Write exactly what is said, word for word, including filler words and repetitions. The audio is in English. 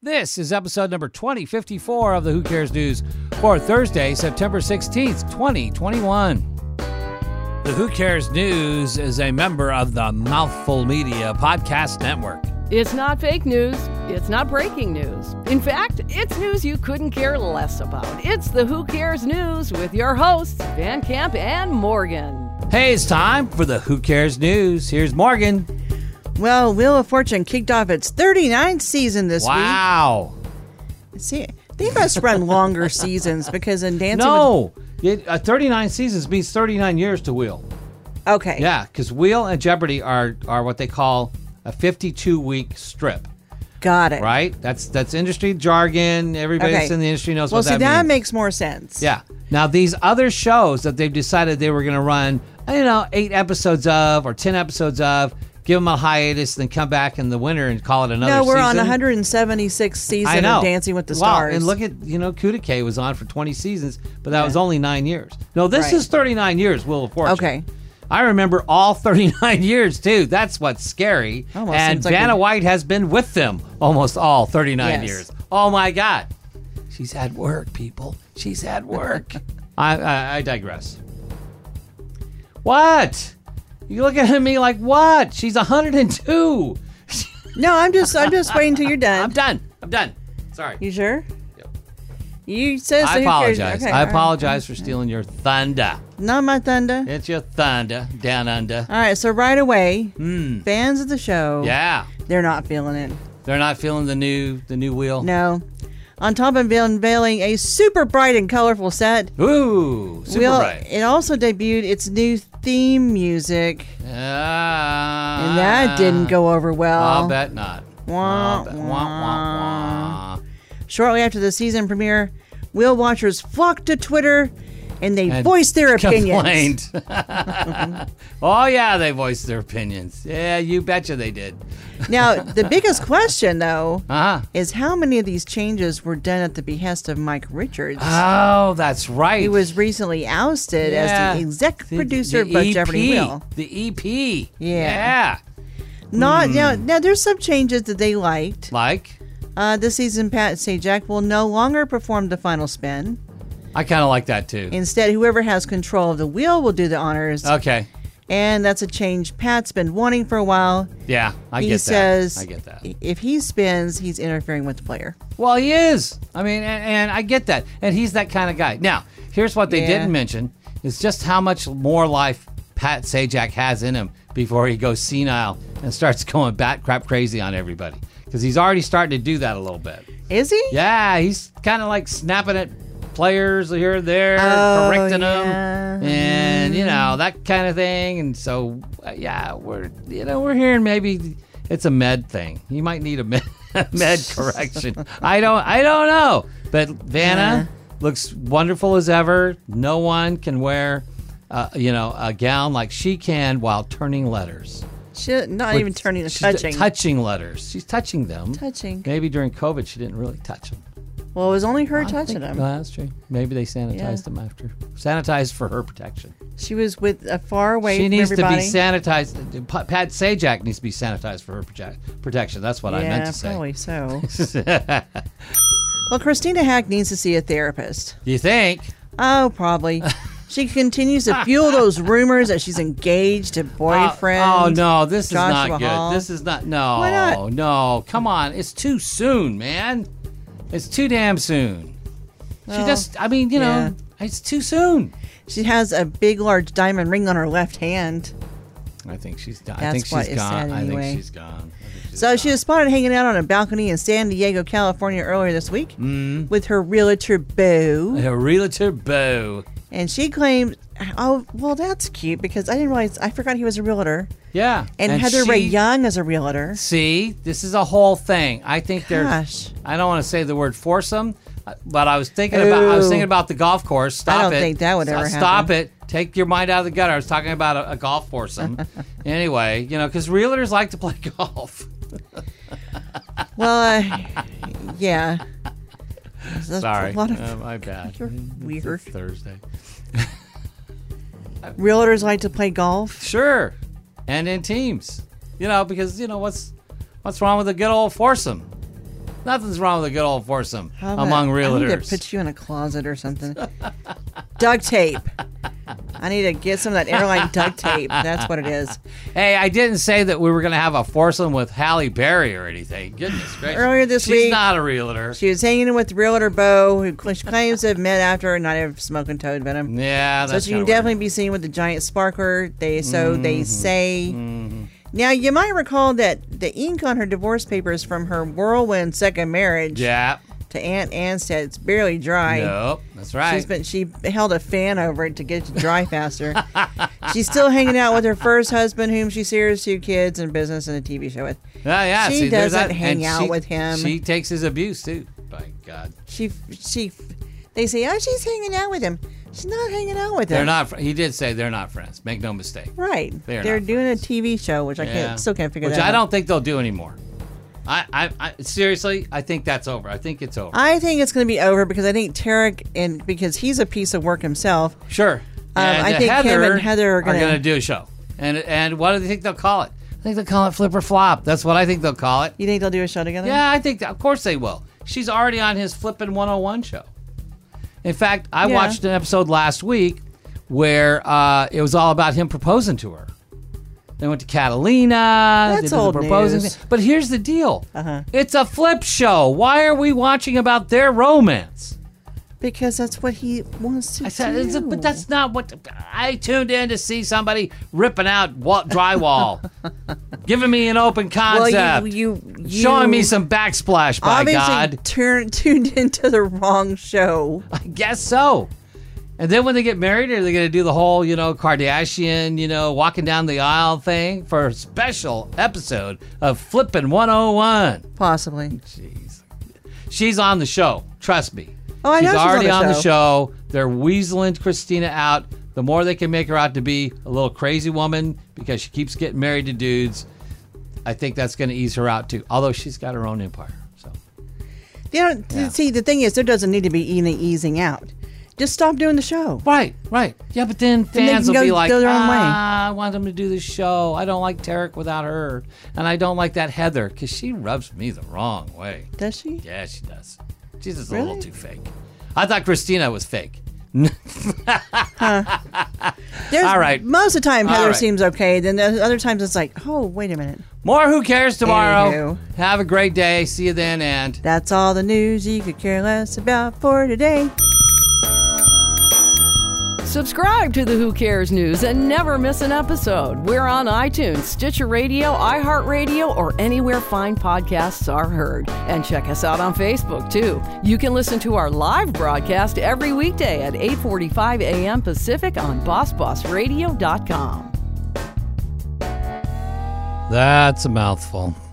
This is episode number twenty fifty-four of the Who Cares News for Thursday, September sixteenth, twenty twenty-one. The Who Cares News is a member of the Mouthful Media Podcast Network. It's not fake news. It's not breaking news. In fact, it's news you couldn't care less about. It's the Who Cares News with your hosts, Van Camp and Morgan. Hey, it's time for the Who Cares News. Here's Morgan. Well, Wheel of Fortune kicked off its thirty-ninth season this Wow. week. See, they must run longer seasons because in Dancing No, it, uh, thirty-nine seasons means thirty-nine years to Wheel. with... Okay. Yeah, because Wheel and Jeopardy are are what they call a fifty-two week strip, Got it. right? That's that's industry jargon. Everybody that's Okay. in the industry knows Well, what see, that that means. makes more sense. Yeah. Now, these other shows that they've decided they were going to run, you know, eight episodes of or ten episodes of, give them a hiatus, then come back in the winter and call it another No, we're season. on one hundred seventy-sixth season I know. of Dancing with the Wow, Stars. and look at, you know, Kudike was on for twenty seasons, but that Yeah. was only nine years. No, this Right. is thirty-nine years, Wheel of Fortune. Okay. I remember all thirty-nine years, too. That's what's scary. Almost and seems like Vanna a- White has been with them almost all thirty-nine Yes. years. Oh, my God. She's had work, people. She's had work. I, I, I digress. What? You looking at me like what? She's one hundred two. No, I'm just I'm just waiting till you're done. I'm done. I'm done. Sorry. You sure? Yep. You said so. I who cares? apologize. Okay, I all right. apologize for stealing your thunder. Not my thunder. It's your thunder down under. All right, so right away, Mm. fans of the show, Yeah. they're not feeling it. They're not feeling the new the new wheel. No. On top of unveiling a super bright and colorful set, Ooh, super Wheel- bright. it also debuted its new theme music, Ah. and that didn't go over well. I'll bet not. Wah, I'll bet. Wah, wah, wah. Shortly after the season premiere, Wheel watchers flocked to Twitter and they And voiced their opinions. Complained. Oh, yeah, they voiced their opinions. Yeah, you betcha they did. Now, the biggest question, though, Uh-huh. is how many of these changes were done at the behest of Mike Richards? Oh, that's right. He was recently ousted Yeah. as the exec The- producer the of E P, Jeopardy Wheel. The E P. Yeah. Yeah. Not Hmm. now. Now, there's some changes that they liked. Like, Uh, this season, Pat Sajak will no longer perform the final spin. I kind of like that too. Instead, whoever has control of the wheel will do the honors. Okay. And that's a change Pat's been wanting for a while. Yeah, I he get says that. I get that. if he spins, he's interfering with the player. Well, he is. I mean, and, and I get that. And he's that kind of guy. Now, here's what they Yeah. didn't mention is just how much more life Pat Sajak has in him before he goes senile and starts going bat crap crazy on everybody. Because he's already starting to do that a little bit. Is he? Yeah, he's kind of like snapping at players here and there, Oh, correcting yeah. them, and you know that kind of thing. And so, uh, yeah, we're you know we're hearing maybe it's a med thing. You might need a med, med correction. I don't I don't know, but Vanna looks wonderful as ever. No one can wear, uh, you know, a gown like she can while turning letters. She, not With- even turning, she's touching. touching letters. She's touching them. Touching. Maybe during COVID she didn't really touch them. Well, it was only her I touching think- him. No, that's true. Maybe they sanitized Yeah. them after. Sanitized for her protection. She was with uh, far away She from needs everybody. to be sanitized. P- Pat Sajak needs to be sanitized for her proje- protection. That's what I yeah, meant to say. probably so. Well, Christina Hack needs to see a therapist. You think? Oh, probably. She continues to fuel those rumors that she's engaged to boyfriend. Oh, oh, no, this Joshua is not good. Hall. This is not. No, Why not? no. Come on, it's too soon, man. It's too damn soon. she Well, just. I mean, you know, yeah. it's too soon. She has a big, large diamond ring on her left hand. I think she's. I That's think what she's is gone. sad I think anyway. she's gone. I think she's So gone. she was spotted hanging out on a balcony in San Diego, California earlier this week Mm. with her realtor, Bo. A realtor Bo. And she claimed, oh, well, that's cute because I didn't realize, I forgot he was a realtor. Yeah. And, Heather Ray she- Young as a realtor. See, this is a whole thing. I think there's. Gosh. I don't want to say the word foursome, uh, but I was thinking about. I was Ooh. thinking about the golf course. Stop I don't it. think that would S- ever Stop happen. it. Take your mind out of the gutter. I was talking about a, a golf foursome. Anyway, you know, because realtors like to play golf. Well, uh, yeah. That's Sorry, A lot of uh, my bad. You're It's a weird. Thursday. realtors like to play golf. Sure, and in teams. You know, because you know what's what's wrong with a good old foursome? Nothing's wrong with a good old foursome How about- among I need to realtors. put you in a closet or something. Duct tape. I need to get some of that airline duct tape. That's what it is. Hey, I didn't say that we were going to have a foursome with Halle Berry or anything. Goodness gracious. Earlier this She's week- not a realtor. She was hanging with realtor Bo, who cl- claims to have met after her and not have smoking toad venom. Yeah, So that's she can kinda definitely be seen with the giant sparkler. They so they Mm-hmm. say. Now you might recall that the ink on her divorce papers from her whirlwind second marriage weird. Yeah. to Aunt Anstead, it's barely dry. Nope. That's right. She's been she held a fan over it to get it to dry faster. She's still hanging out with her first husband, whom she shares two kids and business and a T V show with. yeah, yeah. she see, there's doesn't that. hang And out she- with him. She takes his abuse too. By God. She she they say, oh, she's hanging out with him. She's not hanging out with him. They're not. fr- He did say they're not friends. Make no mistake. Right. They're They're, not doing friends. a T V show, which I Yeah. can't still can't figure Which that out. I don't think they'll do anymore. I, I, I seriously, I think that's over. I think it's over. I think it's going to be over because I think Tarek and because he's a piece of work himself. Sure. Um, and I uh, think him Heather and Heather are gonna- gonna do a show. And and what do they think they'll call it? I think they'll call it Flip or Flop. That's what I think they'll call it. You think they'll do a show together? Yeah, I think that, of course they will. She's already on his Flippin' one oh one show. In fact, I Yeah. watched an episode last week where uh, it was all about him proposing to her. They went to Catalina. That's they did old the proposing news. thing. But here's the deal. Uh-huh. It's a flip show. Why are we watching about their romance? Because that's what he wants to I said, do. it's a- but that's not what I tuned in to see somebody ripping out wa- drywall, giving me an open well, concept, you, you, you showing me some backsplash. By obviously God, turn, tuned into the wrong show. I guess so. And then when they get married, are they going to do the whole, you know, Kardashian, you know, walking down the aisle thing for a special episode of Flippin' one oh one? Possibly. Jeez, she's on the show. Trust me. Oh, I know she's she's on already the on the show. show. They're weaseling Christina out. The more they can make her out to be a little crazy woman because she keeps getting married to dudes, I think that's going to ease her out too. Although she's got her own empire. So They don't, Yeah. See, the thing is, there doesn't need to be any easing out. Just stop doing the show. right, right, yeah. But then Then they fans can will go- be like, go their own way. ah, I want them to do this show. I don't like Tarek without her, and I don't like that Heather because she rubs me the wrong way. Does she? Yeah, she does. She's just a Really? little too fake. I thought Christina was fake. There's, All right. Most of the time, All Heather right. seems okay. Then the other times, it's like, oh, wait a minute. More Who Cares tomorrow. Anywho. Have a great day. See you then, and That's all the news you could care less about for today. Subscribe to the Who Cares News and never miss an episode. We're on iTunes, Stitcher Radio, iHeartRadio, or anywhere fine podcasts are heard. And check us out on Facebook, too. You can listen to our live broadcast every weekday at eight forty-five a.m. Pacific on boss boss radio dot com. that's a mouthful.